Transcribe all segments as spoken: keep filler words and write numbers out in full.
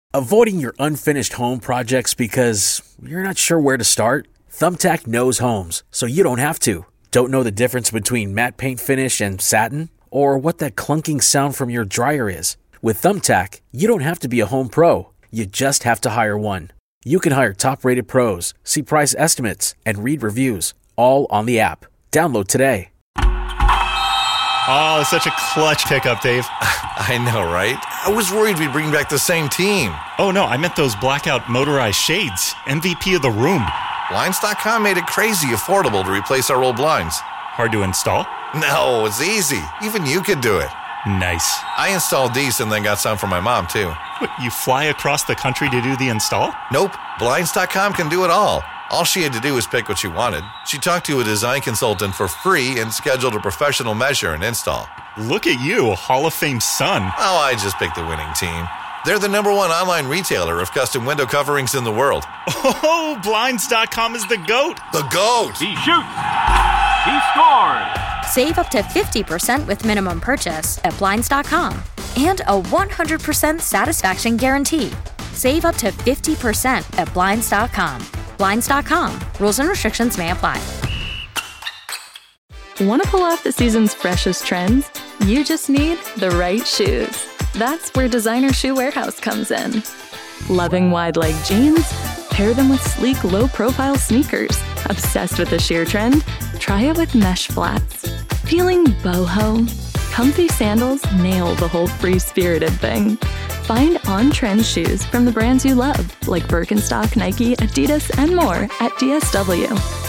Avoiding your unfinished home projects because you're not sure where to start? Thumbtack knows homes, so you don't have to. Don't know the difference between matte paint finish and satin? Or what that clunking sound from your dryer is? With Thumbtack, you don't have to be a home pro. You just have to hire one. You can hire top-rated pros, see price estimates, and read reviews, all on the app. Download today. Oh, it's such a clutch pickup, Dave. I know, right? I was worried we'd bring back the same team. Oh, no, I meant those blackout motorized shades. M V P of the room. Blinds dot com made it crazy affordable to replace our old blinds. Hard to install? No, it's easy. Even you could do it. Nice. I installed these and then got some for my mom, too. What, you fly across the country to do the install? Nope. Blinds dot com can do it all. All she had to do was pick what she wanted. She talked to a design consultant for free and scheduled a professional measure and install. Look at you, a Hall of Fame son. Oh, I just picked the winning team. They're the number one online retailer of custom window coverings in the world. Oh, Blinds dot com is the GOAT. The GOAT! He shoots! He scores! Save up to fifty percent with minimum purchase at Blinds dot com. And a one hundred percent satisfaction guarantee. Save up to fifty percent at Blinds dot com. Blinds dot com. Rules and restrictions may apply. Want to pull off the season's freshest trends? You just need the right shoes. That's where Designer Shoe Warehouse comes in. Loving wide-leg jeans? Pair them with sleek, low-profile sneakers. Obsessed with the sheer trend? Try it with mesh flats. Feeling boho? Comfy sandals nail the whole free-spirited thing. Find on-trend shoes from the brands you love, like Birkenstock, Nike, Adidas, and more at D S W.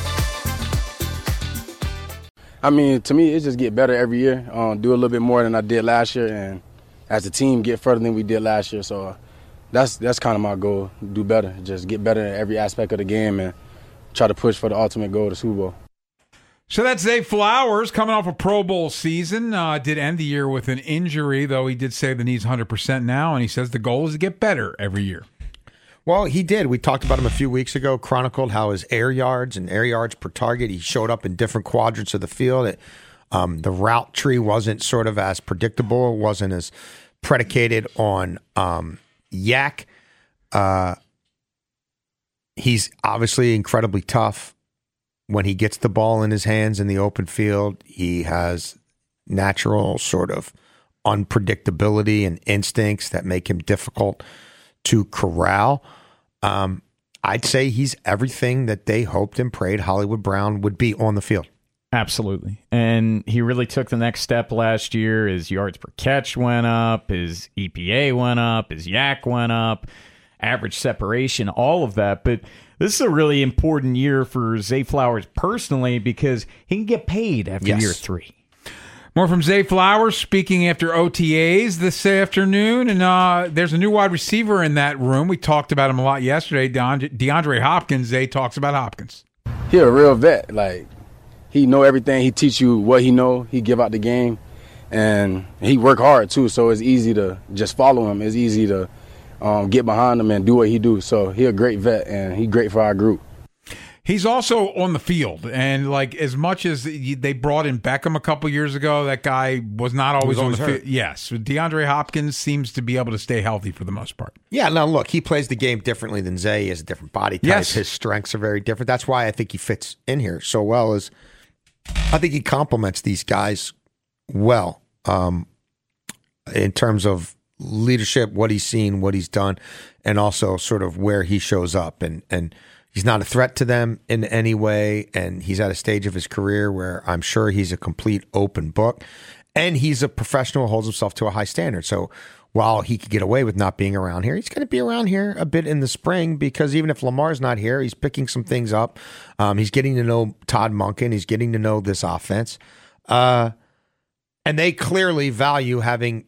I mean, to me, it just get better every year. Um, do a little bit more than I did last year, and as a team, get further than we did last year. So that's that's kind of my goal: do better, just get better in every aspect of the game, and try to push for the ultimate goal, the Super Bowl. So that's Zay Flowers coming off a Pro Bowl season. Uh, did end the year with an injury, though he did say the knee's one hundred percent now, and he says the goal is to get better every year. Well, he did. We talked about him a few weeks ago, chronicled how his air yards and air yards per target, he showed up in different quadrants of the field. It, um, the route tree wasn't sort of as predictable. It wasn't as predicated on um, yak. Uh, he's obviously incredibly tough. When he gets the ball in his hands in the open field, he has natural sort of unpredictability and instincts that make him difficult to corral. Um, I'd say he's everything that they hoped and prayed Hollywood Brown would be on the field. Absolutely. And he really took the next step last year. His yards per catch went up, his E P A went up, his yak went up, average separation, all of that. But this is a really important year for Zay Flowers personally because he can get paid after Yes. year three. More from Zay Flowers speaking after O T As this afternoon. And uh, there's a new wide receiver in that room. We talked about him a lot yesterday. DeAndre, DeAndre Hopkins. Zay talks about Hopkins. He a real vet. Like, he know everything. He teach you what he know. He give out the game. And he work hard, too, so it's easy to just follow him. It's easy to um, get behind him and do what he do. So he a great vet, and he great for our group. He's also on the field, and like as much as they brought in Beckham a couple years ago, that guy was not always, was on always the hurt. field. Yes, DeAndre Hopkins seems to be able to stay healthy for the most part. Yeah, now look, he plays the game differently than Zay. He has a different body type. Yes. His strengths are very different. That's why I think he fits in here so well. Is I think he complements these guys well um, in terms of leadership, what he's seen, what he's done, and also sort of where he shows up. And and he's not a threat to them in any way, and he's at a stage of his career where I'm sure he's a complete open book, and he's a professional who holds himself to a high standard. So while he could get away with not being around here, he's going to be around here a bit in the spring because even if Lamar's not here, he's picking some things up. Um, he's getting to know Todd Monken. He's getting to know this offense. Uh, and they clearly value having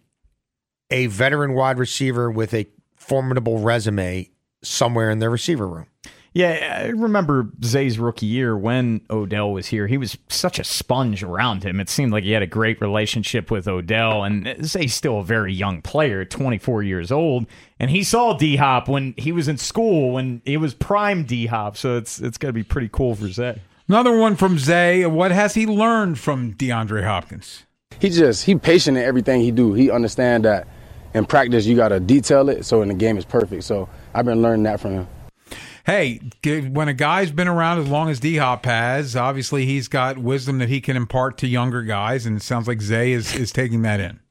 a veteran wide receiver with a formidable resume somewhere in their receiver room. Yeah, I remember Zay's rookie year when Odell was here. He was such a sponge around him. It seemed like he had a great relationship with Odell, and Zay's still a very young player, twenty-four years old, and he saw D-Hop when he was in school, when he was prime D-Hop, so it's it's got to be pretty cool for Zay. Another one from Zay. What has he learned from DeAndre Hopkins? He just, he patient in everything he do. He understand that in practice you got to detail it, so in the game it's perfect. So I've been learning that from him. Hey, when a guy's been around as long as D-Hop has, obviously he's got wisdom that he can impart to younger guys, and it sounds like Zay is, is taking that in.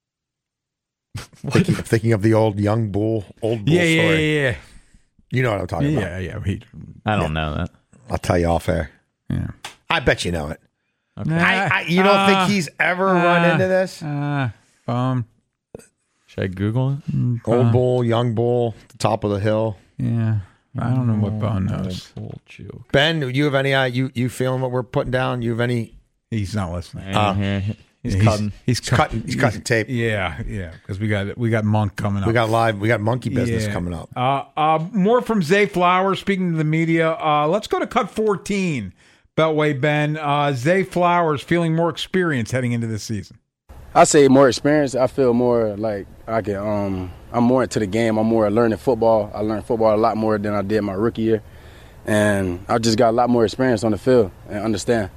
thinking, thinking of the old young bull, old bull yeah, story. Yeah, yeah, yeah. You know what I'm talking yeah, about. Yeah, yeah. He, I don't yeah. know that. I'll tell you off air. Yeah. I bet you know it. Okay. I, I, you don't uh, think he's ever uh, run into this? Uh, um, Should I Google it? Mm, old uh, bull, young bull, the top of the hill. Yeah. I don't know what Bone knows. Ben, you have any? Uh, you you feeling what we're putting down? You have any? He's not listening. Uh, he's, he's cutting. He's, he's cutting. He's cutting tape. Yeah, yeah. Because we got we got Monk coming up. We got live. We got monkey business yeah. coming up. Uh, uh, more from Zay Flowers. Speaking to the media, uh, let's go to cut fourteen. Beltway Ben. Uh, Zay Flowers feeling more experience heading into this season. I say more experience. I feel more like I can. Um, I'm more into the game. I'm more learning football. I learned football a lot more than I did my rookie year, and I just got a lot more experience on the field and understand.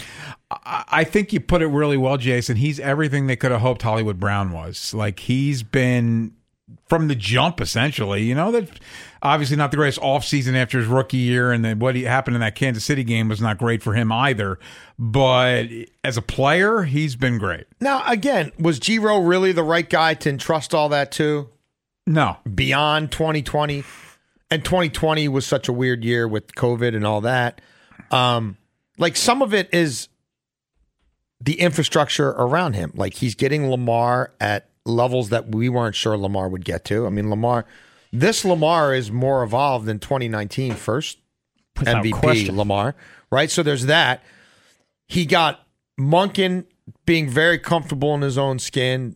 I think you put it really well, Jason. He's everything they could have hoped Hollywood Brown was. Like, he's been from the jump, essentially. You know, that obviously not the greatest offseason after his rookie year, and then what he, happened in that Kansas City game was not great for him either. But as a player, he's been great. Now, again, was Giro really the right guy to entrust all that to? No. Beyond twenty twenty. And twenty twenty was such a weird year with COVID and all that. Um, like, some of it is the infrastructure around him. Like, he's getting Lamar at levels that we weren't sure Lamar would get to. I mean, Lamar, this Lamar is more evolved than twenty nineteen first Without M V P question. Lamar, right? So there's that. He got Monken being very comfortable in his own skin,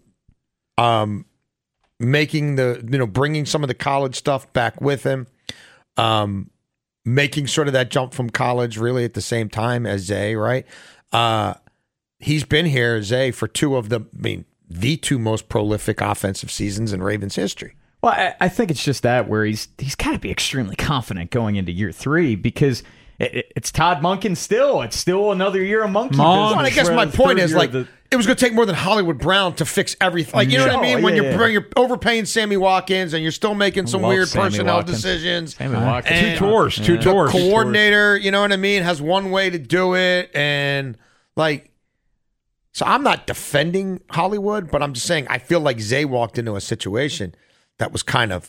um, making the, you know, bringing some of the college stuff back with him, um, making sort of that jump from college really at the same time as Zay, right? Uh, he's been here, Zay, for two of the, I mean, the two most prolific offensive seasons in Ravens history. Well, I, I think it's just that where he's he's got to be extremely confident going into year three because it, it, it's Todd Monken still. It's still another year of monkey Monk. business. Well, I guess We're my in the point third is year like of the- it was going to take more than Hollywood Brown to fix everything. Like, you know Yeah. what I mean? Oh, when yeah, you're yeah. when you're overpaying Sammy Watkins and you're still making some Love weird Sammy personnel Watkins. decisions. Sammy Watkins. Two And tours. Two Yeah. The tours. coordinator, you know what I mean, has one way to do it, and like, so I'm not defending Hollywood, but I'm just saying I feel like Zay walked into a situation that was kind of.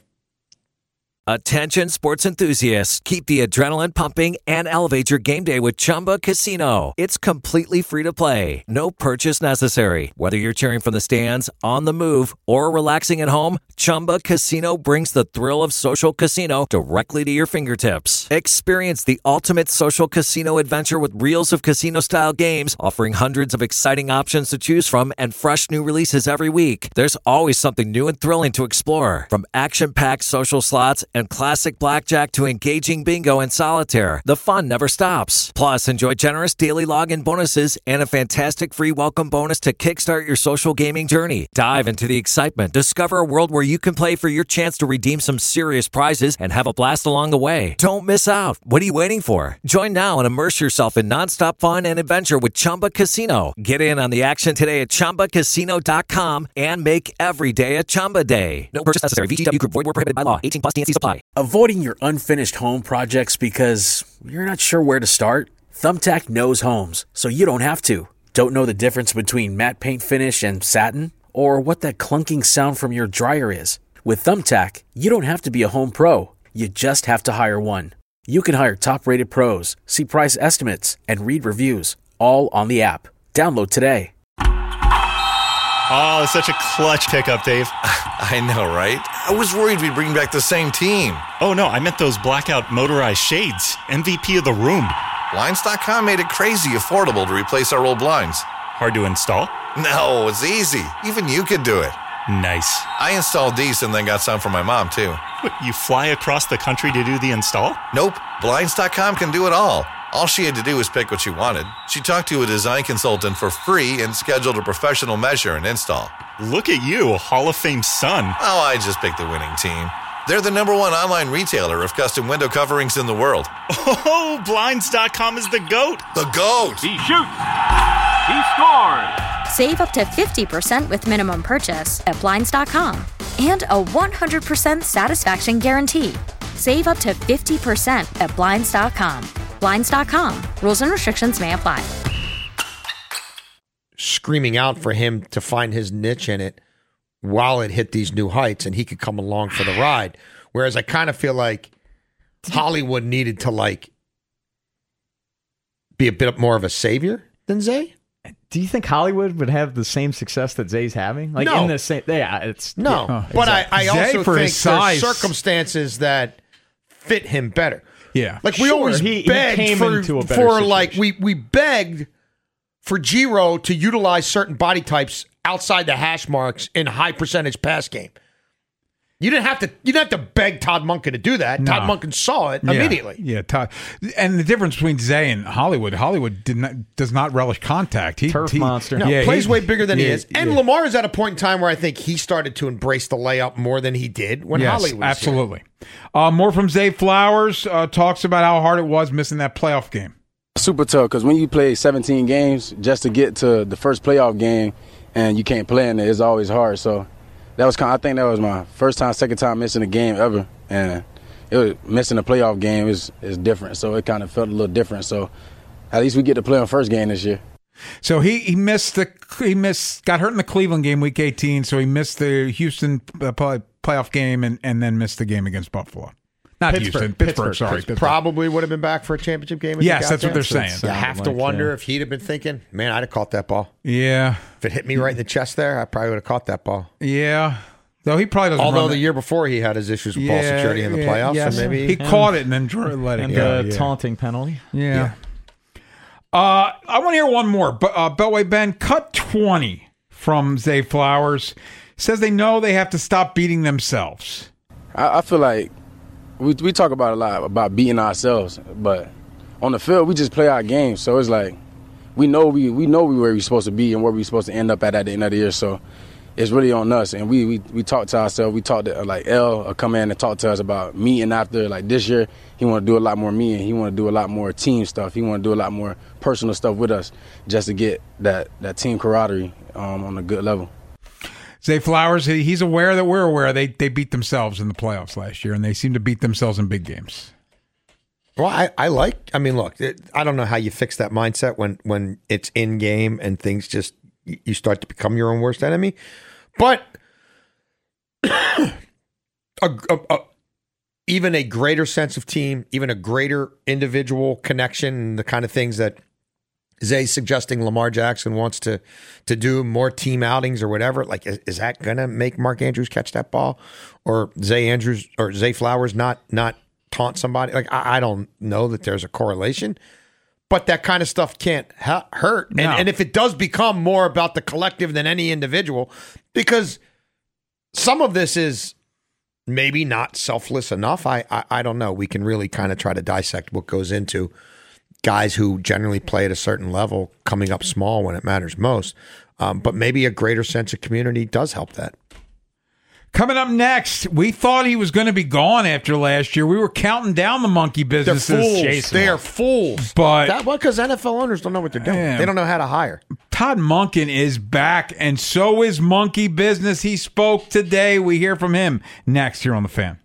Attention sports enthusiasts, keep the adrenaline pumping and elevate your game day with Chumba Casino. It's completely free to play. No purchase necessary. Whether you're cheering from the stands, on the move, or relaxing at home, Chumba Casino brings the thrill of social casino directly to your fingertips. Experience the ultimate social casino adventure with reels of casino-style games, offering hundreds of exciting options to choose from and fresh new releases every week. There's always something new and thrilling to explore, from action-packed social slots and classic blackjack to engaging bingo and solitaire. The fun never stops. Plus, enjoy generous daily login bonuses and a fantastic free welcome bonus to kickstart your social gaming journey. Dive into the excitement. Discover a world where you can play for your chance to redeem some serious prizes and have a blast along the way. Don't miss out. What are you waiting for? Join now and immerse yourself in nonstop fun and adventure with Chumba Casino. Get in on the action today at chumba casino dot com and make every day a Chumba day. No purchase necessary. V G W Group. Void where prohibited by law. eighteen plus. T N C supply. Avoiding your unfinished home projects because you're not sure where to start? Thumbtack knows homes, so you don't have to. Don't know the difference between matte paint finish and satin? Or what that clunking sound from your dryer is? With Thumbtack, you don't have to be a home pro. You just have to hire one. You can hire top-rated pros, see price estimates, and read reviews, all on the app. Download today. Oh, such a clutch pickup, Dave. I know, right? I was worried we'd bring back the same team. Oh, no, I meant those blackout motorized shades. M V P of the room. Blinds dot com made it crazy affordable to replace our old blinds. Hard to install? No, it's easy. Even you could do it. Nice. I installed these and then got some for my mom, too. What, you fly across the country to do the install? Nope. Blinds dot com can do it all. All she had to do was pick what she wanted. She talked to a design consultant for free and scheduled a professional measure and install. Look at you, Hall of Fame son. Oh, I just picked the winning team. They're the number one online retailer of custom window coverings in the world. Oh, Blinds dot com is the GOAT. The GOAT! He shoots. He scores. Save up to fifty percent with minimum purchase at Blinds dot com. And a one hundred percent satisfaction guarantee. Save up to fifty percent at Blinds dot com. Blinds dot com. Rules and restrictions may apply. Screaming out for him to find his niche in it while it hit these new heights and he could come along for the ride. Whereas I kind of feel like Hollywood needed to like be a bit more of a savior than Zay. Do you think Hollywood would have the same success that Zay's having? Like No. in the same, yeah, it's No, yeah. but I, I Zay, also for think his size- there's circumstances that fit him better. Yeah. Like we Sure, always he- he begged came for, into a better for like situation. we we begged for Giro to utilize certain body types outside the hash marks in high percentage pass game. You didn't have to. You didn't have to beg Todd Monken to do that. No. Todd Monken saw it Yeah, immediately. Yeah, Todd. And the difference between Zay and Hollywood, Hollywood did not, does not relish contact. He, Turf he, monster. No, Yeah, plays he- way bigger than he yeah, is. And yeah. Lamar is at a point in time where I think he started to embrace the layup more than he did when Yes, Hollywood was absolutely. Uh, more from Zay Flowers. Uh, talks about how hard it was missing that playoff game. Super tough because when you play seventeen games just to get to the first playoff game and you can't play in it, it's always hard. So that was kind of, I think that was my first time, second time missing a game ever, and it was missing a playoff game is is different. So it kind of felt a little different. So at least we get to play on first game this year. So he, he missed the he missed got hurt in the Cleveland game week eighteen. So he missed the Houston uh, play, playoff game and, and then missed the game against Buffalo. Not Pittsburgh. Houston, Pittsburgh. Pittsburgh. Sorry, Pittsburgh. Pittsburgh. Probably would have been back for a championship game. If he Yes, got that's what there. they're So saying. it's- You have to Like, wonder yeah. if he'd have been thinking, man, I'd have caught that ball. Yeah, If it hit me right in the chest there, I probably would have caught that ball. yeah. Though he probably doesn't. Although run the that- year before he had his issues with ball Yeah, security in the yeah, playoffs, yes. so maybe he caught it and then drew, let it and go. the yeah. taunting penalty. Yeah. Uh, I want to hear one more. But uh, Beltway Ben, cut twenty from Zay Flowers. Says they know they have to stop beating themselves. I, I feel like we we talk about a lot about beating ourselves, but on the field we just play our game. So it's like we know we we know we where we're supposed to be and where we're supposed to end up at at the end of the year. So it's really on us. And we we, we talk to ourselves. We talk to like L uh, come in and talk to us about meeting after like this year. He want to do a lot more meeting. He want to do a lot more team stuff. He want to do a lot more personal stuff with us just to get that that team camaraderie um, on a good level. Zay Flowers, he- he's aware that we're aware they they beat themselves in the playoffs last year, and they seem to beat themselves in big games. Well, I, I like. I mean, look, it, I don't know how you fix that mindset when when it's in game and things just you start to become your own worst enemy. But a, a, a, even a greater sense of team, even a greater individual connection, and the kind of things that Zay's suggesting Lamar Jackson wants to to do, more team outings or whatever. Like, is, is that going to make Mark Andrews catch that ball, or Zay Andrews or Zay Flowers not not taunt somebody? Like, I, I don't know that there's a correlation, but that kind of stuff can't ha- hurt. And, No. and if it does become more about the collective than any individual, because some of this is maybe not selfless enough. I I, I don't know. We can really kind of try to dissect what goes into guys who generally play at a certain level coming up small when it matters most. Um, but maybe a greater sense of community does help that. Coming up next, we thought he was going to be gone after last year. We were counting down the monkey They're businesses. fools. Jason They are Wall. fools. But That well, because N F L owners don't know what they're doing. Yeah. They don't know how to hire. Todd Monken is back, and so is Monkey Business. He spoke today. We hear from him next here on The Fan.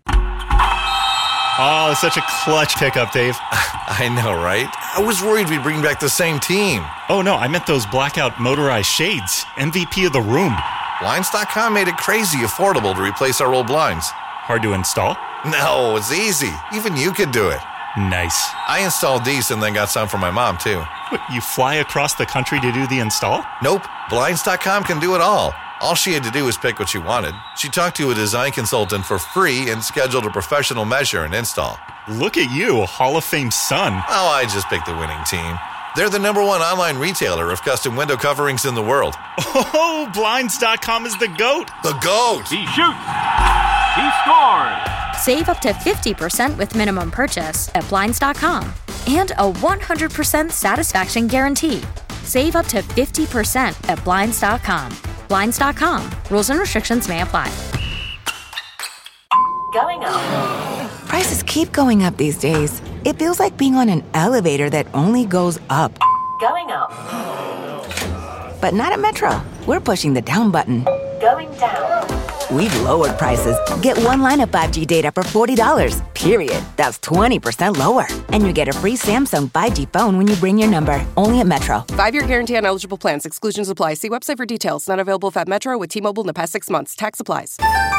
Oh, such a clutch pickup, Dave. I know, right? I was worried we'd bring back the same team. Oh, no, I meant those blackout motorized shades. M V P of the room. Blinds dot com made it crazy affordable to replace our old blinds. Hard to install? No, it's easy. Even you could do it. Nice. I installed these and then got some for my mom, too. What, you fly across the country to do the install? Nope, Blinds dot com can do it all. All she had to do was pick what she wanted. She talked to a design consultant for free and scheduled a professional measure and install. Look at you, Hall of Fame son. Oh, I just picked the winning team. They're the number one online retailer of custom window coverings in the world. Oh, Blinds dot com is the GOAT. The GOAT! He shoots. He scores. Save up to fifty percent with minimum purchase at Blinds dot com. And a one hundred percent satisfaction guarantee. Save up to fifty percent at Blinds dot com. Blinds dot com. Rules and restrictions may apply. Going up. Prices keep going up these days. It feels like being on an elevator that only goes up. Going up. But not at Metro. We're pushing the down button. Going down. We've lowered prices. Get one line of five G data for forty dollars, period. That's twenty percent lower. And you get a free Samsung five G phone when you bring your number. Only at Metro. Five-year guarantee on eligible plans. Exclusions apply. See website for details. Not available if at Metro with T-Mobile in the past six months. Tax applies.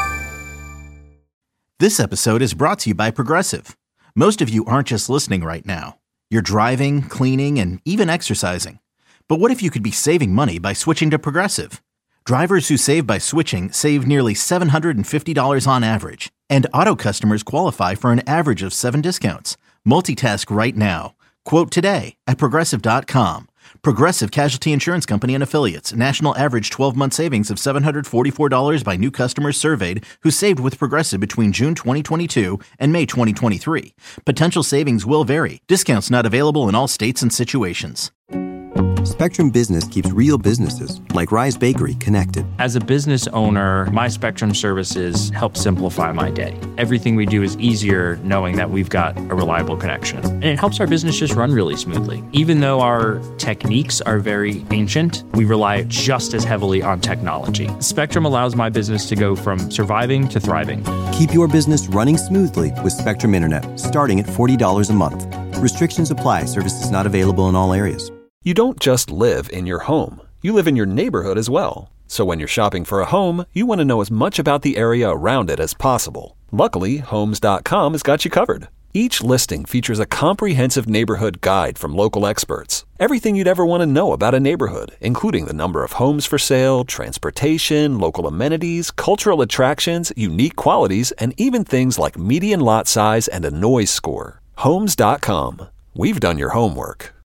This episode is brought to you by Progressive. Most of you aren't just listening right now. You're driving, cleaning, and even exercising. But what if you could be saving money by switching to Progressive? Drivers who save by switching save nearly seven hundred fifty dollars on average. And auto customers qualify for an average of seven discounts. Multitask right now. Quote today at Progressive dot com. Progressive Casualty Insurance Company and Affiliates. National average twelve-month savings of seven hundred forty-four dollars by new customers surveyed who saved with Progressive between June twenty twenty-two and May twenty twenty-three. Potential savings will vary. Discounts not available in all states and situations. Spectrum Business keeps real businesses, like Rise Bakery, connected. As a business owner, my Spectrum services help simplify my day. Everything we do is easier knowing that we've got a reliable connection. And it helps our business just run really smoothly. Even though our techniques are very ancient, we rely just as heavily on technology. Spectrum allows my business to go from surviving to thriving. Keep your business running smoothly with Spectrum Internet, starting at forty dollars a month. Restrictions apply. Services not available in all areas. You don't just live in your home. You live in your neighborhood as well. So when you're shopping for a home, you want to know as much about the area around it as possible. Luckily, Homes dot com has got you covered. Each listing features a comprehensive neighborhood guide from local experts. Everything you'd ever want to know about a neighborhood, including the number of homes for sale, transportation, local amenities, cultural attractions, unique qualities, and even things like median lot size and a noise score. Homes dot com. We've done your homework.